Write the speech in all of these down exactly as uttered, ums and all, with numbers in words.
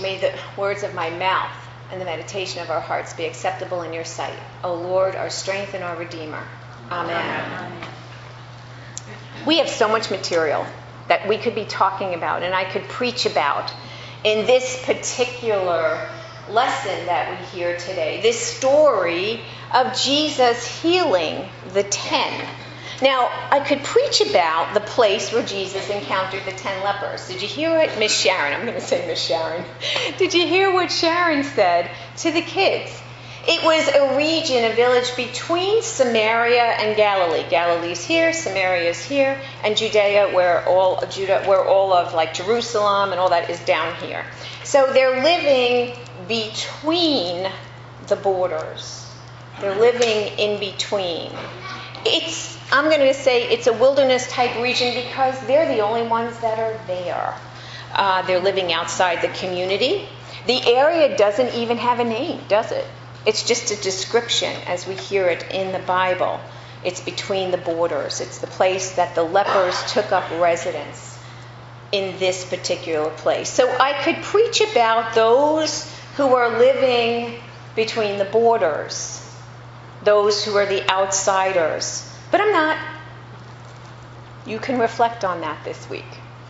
May the words of my mouth and the meditation of our hearts be acceptable in your sight, O Lord, our strength and our Redeemer. Amen. Amen. We have so much material that we could be talking about and I could preach about in this particular lesson that we hear today. This story of Jesus healing the ten. Now, I could preach about the place where Jesus encountered the ten lepers. Did you hear what Miss Sharon, I'm going to say Miss Sharon, did you hear what Sharon said to the kids? It was a region, a village between Samaria and Galilee. Galilee's here, Samaria's here, and Judea, where all of Judah, where all of like Jerusalem and all that is down here. So they're living between the borders. They're living in between. It's, I'm going to say it's a wilderness type region because they're the only ones that are there. Uh, they're living outside the community. The area doesn't even have a name, does it? It's just a description as we hear it in the Bible. It's between the borders. It's the place that the lepers took up residence in this particular place. So I could preach about those who are living between the borders, those who are the outsiders. But I'm not. You can reflect on that this week.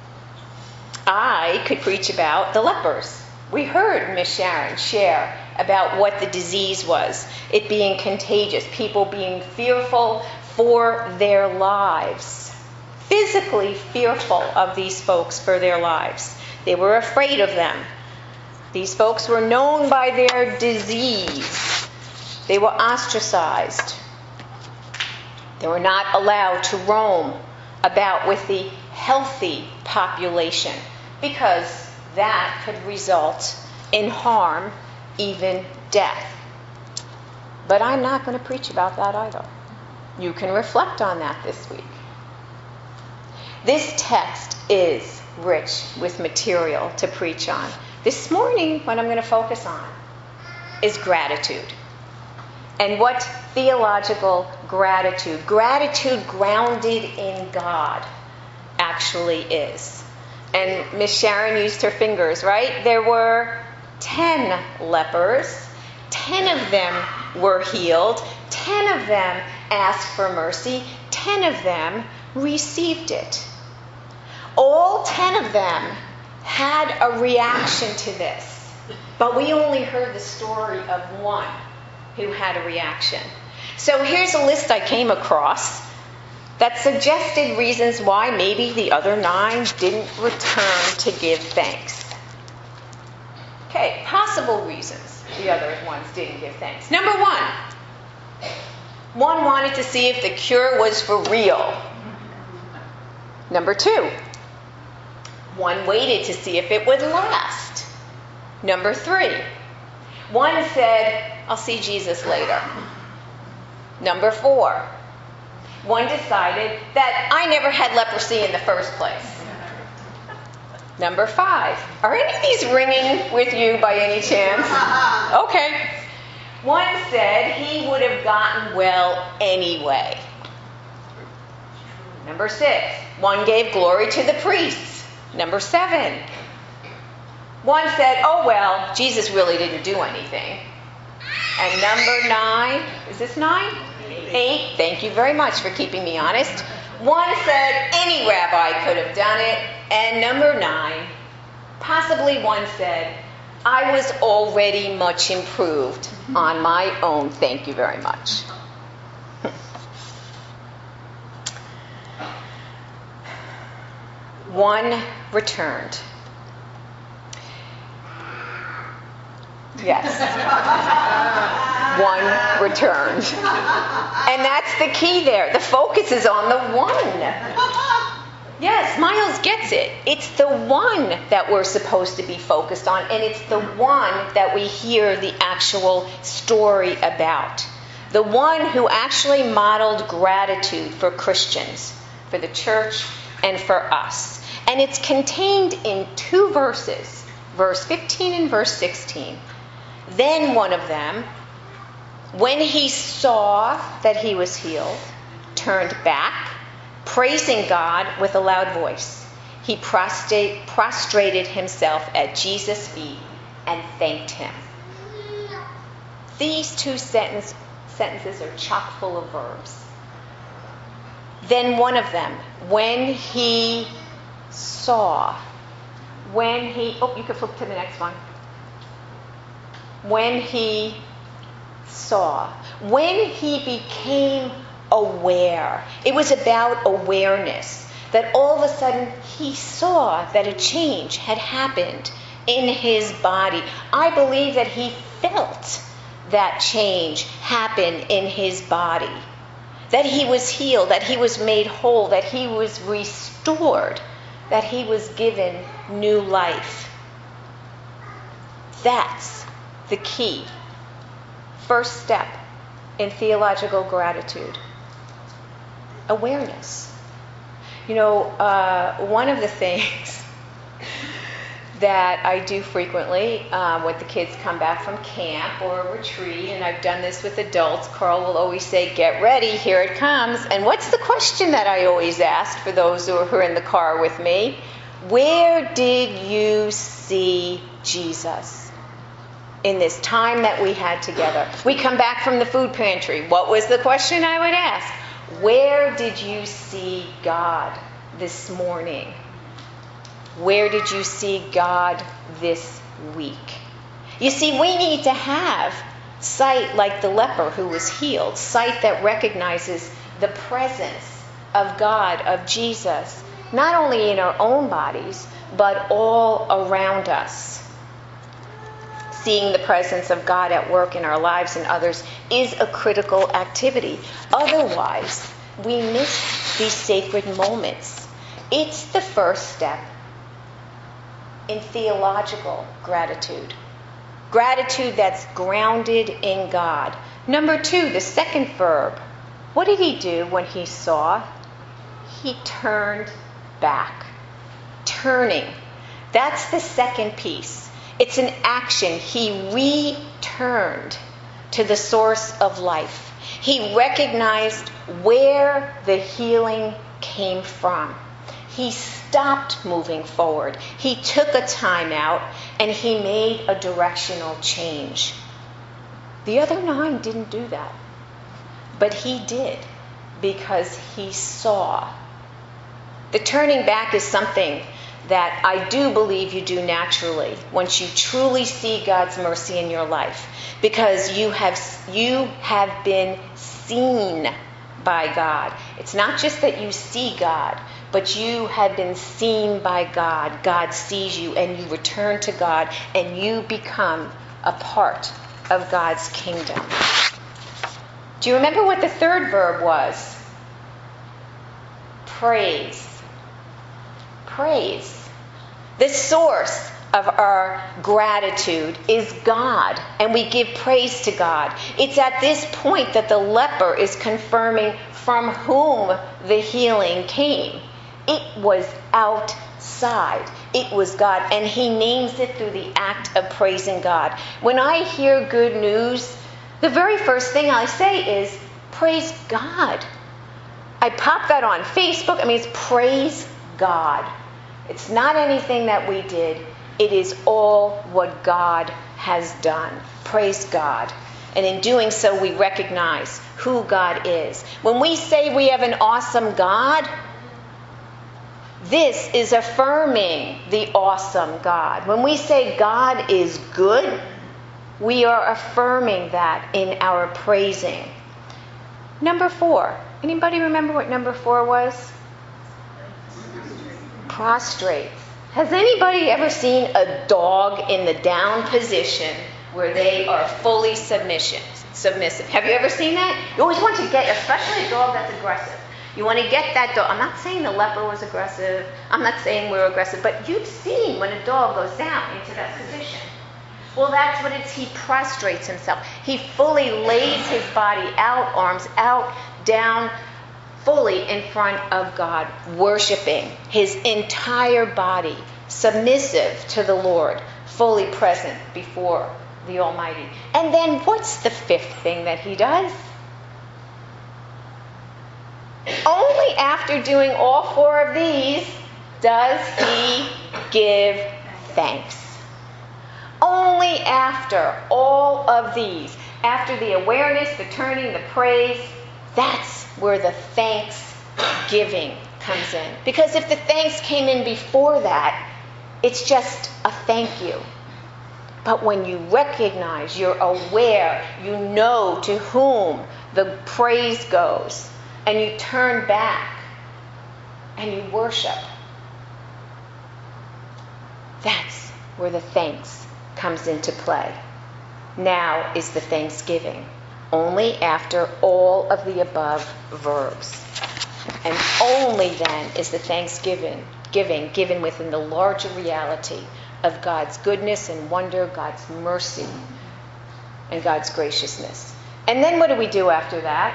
I could preach about the lepers. We heard Miss Sharon share about what the disease was, it being contagious, people being fearful for their lives, physically fearful of these folks for their lives. They were afraid of them. These folks were known by their disease. They were ostracized. They were not allowed to roam about with the healthy population because that could result in harm, even death. But I'm not going to preach about that either. You can reflect on that this week. This text is rich with material to preach on. This morning, what I'm going to focus on is gratitude. And what theological gratitude, gratitude grounded in God, actually is. And Miss Sharon used her fingers, right? There were ten lepers. Ten of them were healed. Ten of them asked for mercy. Ten of them received it. All ten of them had a reaction to this. But we only heard the story of one who had a reaction. So here's a list I came across that suggested reasons why maybe the other nine didn't return to give thanks. Okay, possible reasons the other ones didn't give thanks. Number one, one wanted to see if the cure was for real. Number two, one waited to see if it would last. Number three, one said, I'll see Jesus later. Number four, one decided that I never had leprosy in the first place. Number five, are any of these ringing with you by any chance? Okay. One said he would have gotten well anyway. Number six, one gave glory to the priests. Number seven, one said, oh well, Jesus really didn't do anything. And number nine, is this nine? Eight. Eight, thank you very much for keeping me honest. One said any rabbi could have done it. And number nine, possibly one said, I was already much improved on my own, thank you very much. One returned. Yes. One returned. And that's the key there. The focus is on the one. Yes, Miles gets it. It's the one that we're supposed to be focused on, and it's the one that we hear the actual story about. The one who actually modeled gratitude for Christians, for the church, and for us. And it's contained in two verses, verse fifteen and verse sixteen. Then one of them, when he saw that he was healed, turned back, praising God with a loud voice. He prostrate, prostrated himself at Jesus' feet and thanked him. These two sentence, sentences are chock full of verbs. Then one of them, when he saw, when he, oh, you can flip to the next one. When he saw, when he became aware. It was about awareness, that all of a sudden he saw that a change had happened in his body. I believe that he felt that change happen in his body, that he was healed, that he was made whole, that he was restored, that he was given new life. That's the key. First step in theological gratitude. Awareness. You know, uh, one of the things that I do frequently um, when the kids come back from camp or a retreat, and I've done this with adults, Carl will always say, get ready, here it comes. And what's the question that I always ask for those who are in the car with me? Where did you see Jesus in this time that we had together? We come back from the food pantry. What was the question I would ask? Where did you see God this morning? Where did you see God this week? You see, we need to have sight like the leper who was healed, sight that recognizes the presence of God, of Jesus, not only in our own bodies, but all around us. Seeing the presence of God at work in our lives and others is a critical activity. Otherwise, we miss these sacred moments. It's the first step in theological gratitude. Gratitude that's grounded in God. Number two, the second verb. What did he do when he saw? He turned back. Turning. That's the second piece. It's an action. He returned to the source of life. He recognized where the healing came from. He stopped moving forward. He took a time out and he made a directional change. The other nine didn't do that. But he did because he saw. The turning back is something that I do believe you do naturally once you truly see God's mercy in your life, because you have you have been seen by God. It's not just that you see God, but you have been seen by God. God sees you and you return to God and you become a part of God's kingdom. Do you remember what the third verb was? Praise. Praise. The source of our gratitude is God, and we give praise to God. It's at this point that the leper is confirming from whom the healing came. It was outside. It was God, and he names it through the act of praising God. When I hear good news, the very first thing I say is, praise God. I pop that on Facebook. I mean, it's praise God. It's not anything that we did. It is all what God has done. Praise God. And in doing so, we recognize who God is. When we say we have an awesome God, this is affirming the awesome God. When we say God is good, we are affirming that in our praising. Number four. Anybody remember what number four was? Prostrate. Has anybody ever seen a dog in the down position where they are fully submission, submissive? Have you ever seen that? You always want to get, especially a dog that's aggressive. You want to get that dog. I'm not saying the leper was aggressive. I'm not saying we're aggressive. But you've seen when a dog goes down into that position. Well, that's what it's. He prostrates himself. He fully lays his body out, arms out, down, fully in front of God, worshiping his entire body, submissive to the Lord, fully present before the Almighty. And then what's the fifth thing that he does? Only after doing all four of these does he give thanks. Only after all of these, after the awareness, the turning, the praise, that's where the thanksgiving comes in. Because if the thanks came in before that, it's just a thank you. But when you recognize, you're aware, you know to whom the praise goes, and you turn back and you worship, that's where the thanks comes into play. Now is the thanksgiving, only after all of the above verbs. And only then is the thanksgiving giving given within the larger reality of God's goodness and wonder, God's mercy, and God's graciousness. And then what do we do after that?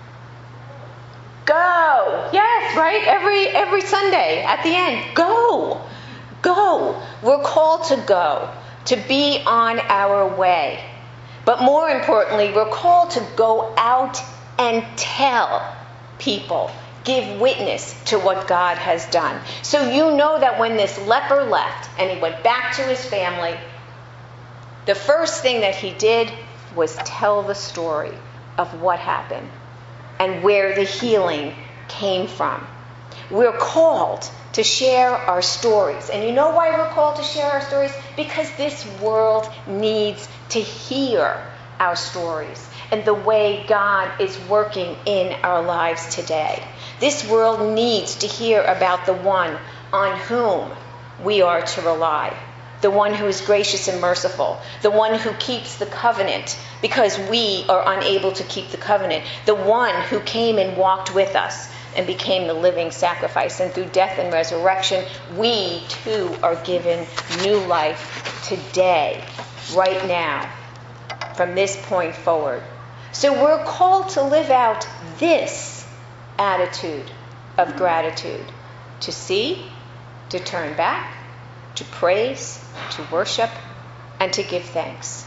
Go. Yes, right? Every every Sunday at the end. Go. Go. We're called to go, to be on our way. But more importantly, we're called to go out and tell people, give witness to what God has done. So you know that when this leper left and he went back to his family, the first thing that he did was tell the story of what happened and where the healing came from. We're called to share our stories. And you know why we're called to share our stories? Because this world needs to hear our stories and the way God is working in our lives today. This world needs to hear about the one on whom we are to rely, the one who is gracious and merciful, the one who keeps the covenant because we are unable to keep the covenant, the one who came and walked with us and became the living sacrifice. And through death and resurrection, we too are given new life today, right now, from this point forward. So we're called to live out this attitude of gratitude, to see, to turn back, to praise, to worship, and to give thanks.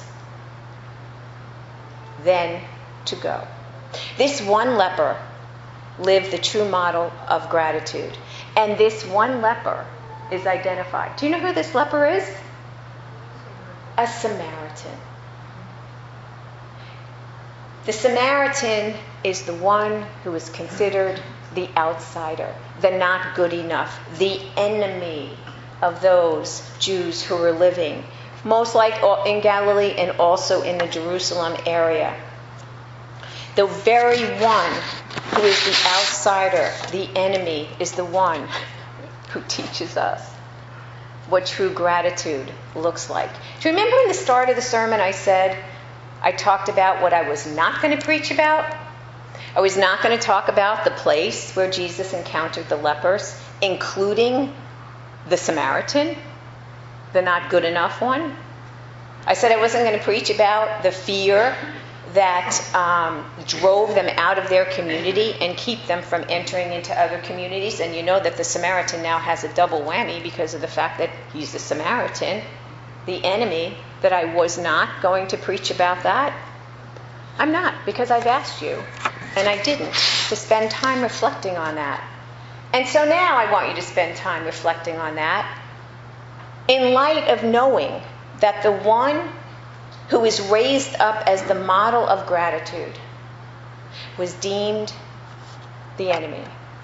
Then to go. This one leper lived the true model of gratitude. And this one leper is identified. Do you know who this leper is? A Samaritan. The Samaritan is the one who is considered the outsider, the not good enough, the enemy of those Jews who were living, most like in Galilee and also in the Jerusalem area. The very one who is the outsider, the enemy, is the one who teaches us what true gratitude looks like. Do you remember in the start of the sermon I said, I talked about what I was not going to preach about? I was not going to talk about the place where Jesus encountered the lepers, including the Samaritan, the not good enough one. I said I wasn't going to preach about the fear that um, drove them out of their community and keep them from entering into other communities. And you know that the Samaritan now has a double whammy because of the fact that he's the Samaritan, the enemy, that I was not going to preach about that. I'm not, because I've asked you, and I didn't, to spend time reflecting on that. And so now I want you to spend time reflecting on that in light of knowing that the one who is raised up as the model of gratitude was deemed the enemy.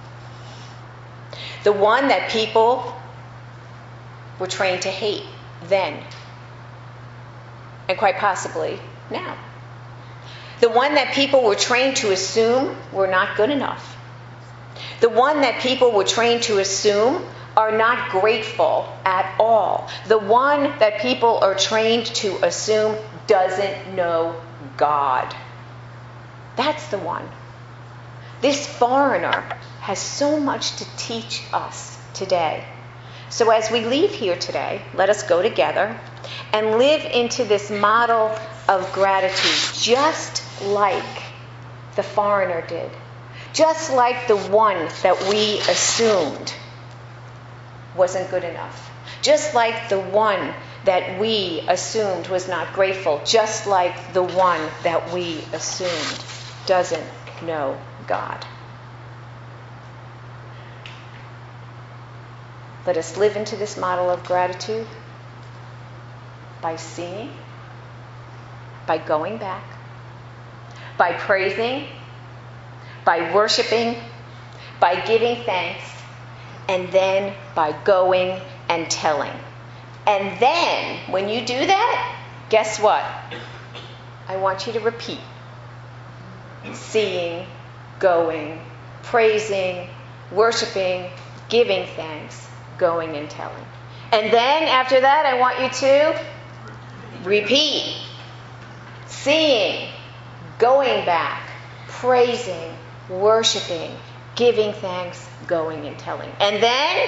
The one that people were trained to hate then, and quite possibly now. The one that people were trained to assume were not good enough. The one that people were trained to assume are not grateful at all. The one that people are trained to assume doesn't know God. That's the one. This foreigner has so much to teach us today. So as we leave here today, let us go together and live into this model of gratitude, just like the foreigner did, just like the one that we assumed wasn't good enough, just like the one that we assumed was not grateful, just like the one that we assumed doesn't know God. Let us live into this model of gratitude by seeing, By going back, by praising, by worshiping, by giving thanks, and then by going and telling. And then, when you do that, guess what? I want you to repeat. Seeing, going, praising, worshiping, giving thanks, going and telling. And then, after that, I want you to repeat. Seeing, going back, praising, worshiping, giving thanks, going and telling. And then,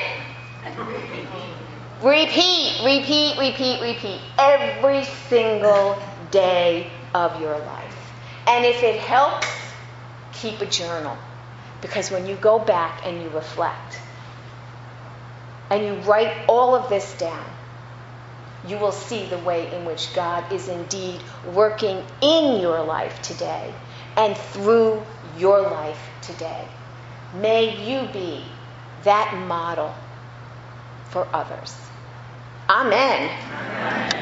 repeat, repeat, repeat, repeat. Every single day of your life. And if it helps, keep a journal. Because when you go back and you reflect, and you write all of this down, you will see the way in which God is indeed working in your life today and through your life today. May you be that model for others. Amen. Amen.